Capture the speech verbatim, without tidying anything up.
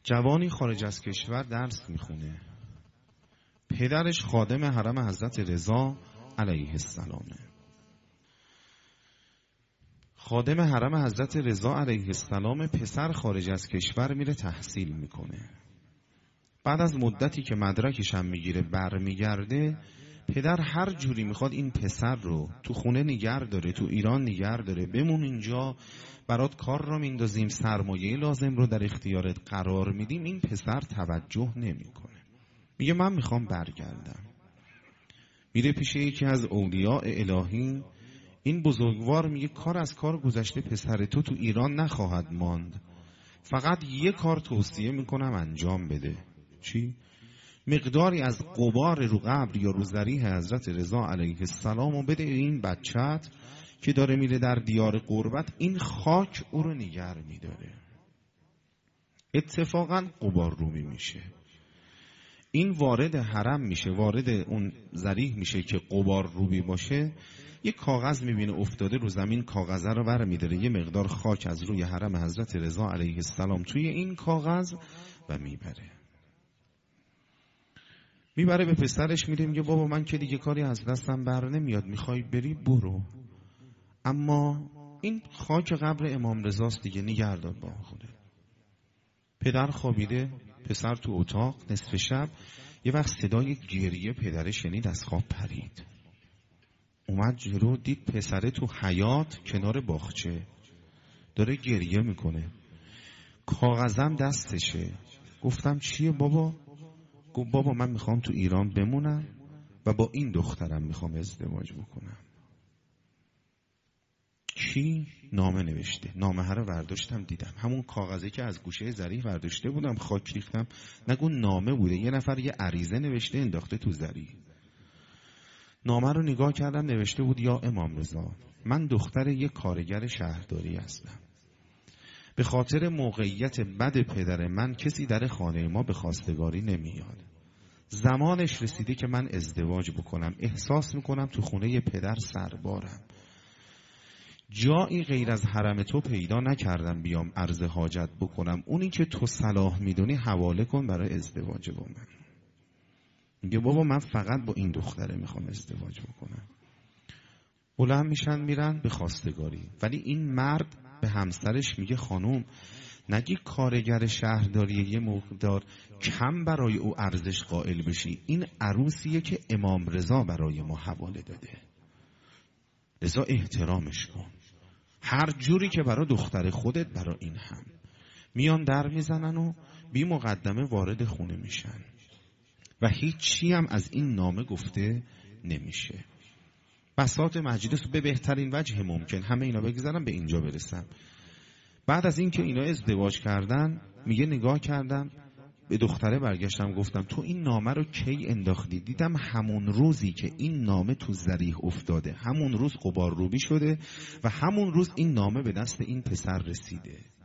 جوانی خارج از کشور درس میخونه. پدرش خادم حرم حضرت رضا علیه السلامه. خادم حرم حضرت رضا علیه السلام پسر خارج از کشور میره تحصیل میکنه. بعد از مدتی که مدرکش هم میگیره برمیگرده، پدر هر جوری میخواد این پسر رو تو خونه نگر داره، تو ایران نگر داره، بمون اینجا، برات کار رو میندازیم، سرمایه لازم رو در اختیارت قرار میدیم. این پسر توجه نمیکنه، میگه من میخوام برگردم. میره پیش یکی از اولیاء الهی. این بزرگوار میگه کار از کار گذشته، پسر تو تو ایران نخواهد ماند، فقط یه کار توصیه میکنم انجام بده. چی؟ مقداری از غبار رو قبر یا رو ضریح حضرت رضا علیه السلام و بده این بچت که داره میره در دیار قربت، این خاک او رو نگر میداره. اتفاقا غبار رومی میشه، این وارد حرم میشه، وارد اون ضریح میشه که غبار روبی باشه. یه کاغذ میبینه افتاده رو زمین، کاغذه رو ور میداره، یه مقدار خاک از روی حرم حضرت رضا علیه السلام توی این کاغذ و میبره. میبره به پسرش میده، میگه بابا من که دیگه کاری از دستم بر نمیاد، میخوای بری برو، اما این خاک قبر امام رضاست دیگه، نگهدار با خودت. پدر خوابیده، پسر تو اتاق. نصف شب یه وقت صدای گریه پدر شنید، از خواب پرید، اومد جلو، دید پسره تو حیاط کنار باغچه داره گریه میکنه، کاغذم دستشه. گفتم چیه بابا؟ گفت بابا من میخوام تو ایران بمونم و با این دخترم میخوام ازدواج بکنم. کی؟ نامه نوشته. نامه ها رو برداشتم دیدم، همون کاغذی که از گوشه ضریح برداشته بودم، خاک ریختم، نگو نامه بوده، یه نفر یه عریضه نوشته انداخته تو ضریح. نامه رو نگاه کردم، نوشته بود یا امام رضا، من دختر یه کارگر شهرداری هستم. به خاطر موقعیت بد پدر من کسی در خانه ما به خواستگاری نمیاد. زمانش رسیده که من ازدواج بکنم. احساس میکنم تو خونه پدر سربارم. جایی غیر از حرم تو پیدا نکردم بیام عرض حاجت بکنم. اونی که تو صلاح میدونی حواله کن برای ازدواج با من. میگه بابا من فقط با این دختره میخوام ازدواج بکنم. بلند میشن میرن به خواستگاری. ولی این مرد به همسرش میگه خانوم نگی کارگر شهرداری یه مقدار کم برای او ارزش قائل بشی، این عروسیه که امام رضا برای ما حواله داده، لذا احترامش کن. هر جوری که برای دختر خودت برای این هم. میان در میزنن و بی مقدمه وارد خونه میشن و هیچی هم از این نامه گفته نمیشه. بساط مجلس به بهترین وجه ممکن، همه اینا بگذارم به اینجا برسم. بعد از این که اینا ازدواج کردن، میگه نگاه کردم به دختره، برگشتم گفتم تو این نامه رو کی انداختی؟ دیدم همون روزی که این نامه تو ضریح افتاده، همون روز غبار روبی شده و همون روز این نامه به دست این پسر رسیده.